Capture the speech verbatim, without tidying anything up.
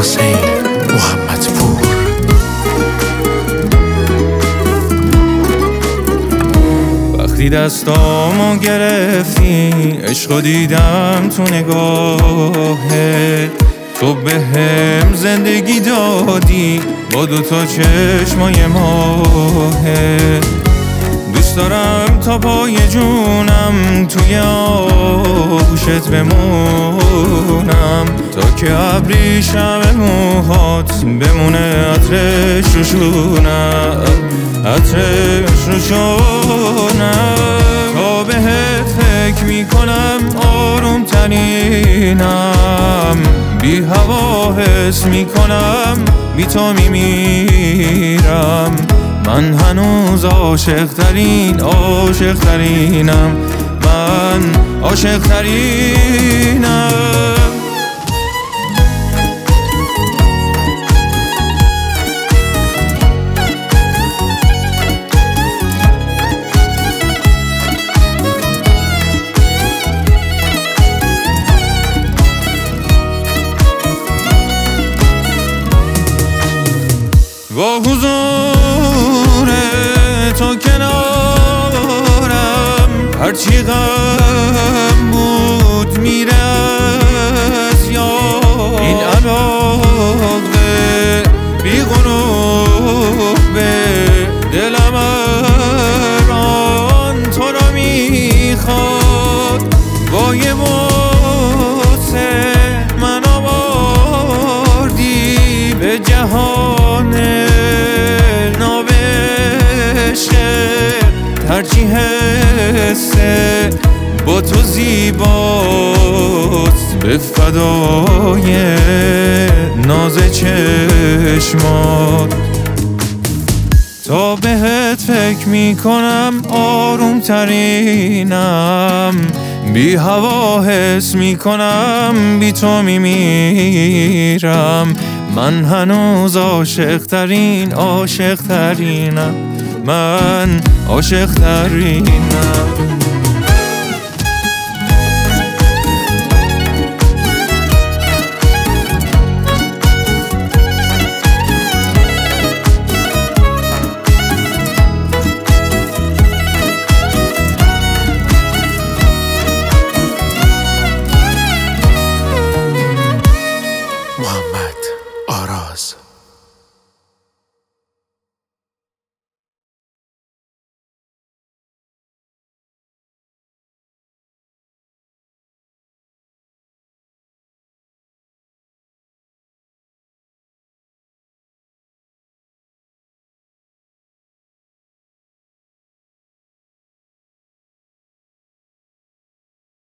حسین محمدپور. وقتی دستامو گرفتی عشقو دیدم تو نگاهت، تو به هم زندگی دادی با دوتا چشمای ماهت. دوست دارم تا پای جونم توی آغوشت بمونم، تا که ابریشم موهات بمونه عطرش رو شونم، عطرش رو شونم. تا بهت فکر میکنم آروم ترینم، بی هوا حس میکنم بی تو میمیرم. من هنوز عاشق ترین عاشق ترینم، من عاشق ترینم. با حضور تو کنارم هرچی غم بود میره از یاد. این علاقه بی غروب به دلم الان تو را میخواد. با یه بوسه من آوردی به جهان هرچی حسه با تو زیباست، به فدای ناز چشمات. تا بهت فکر میکنم آروم ترینم، بی هوا حس میکنم بی تو میمیرم. من هنوز عاشق ترین عاشق ترینم، من عاشق ترینم.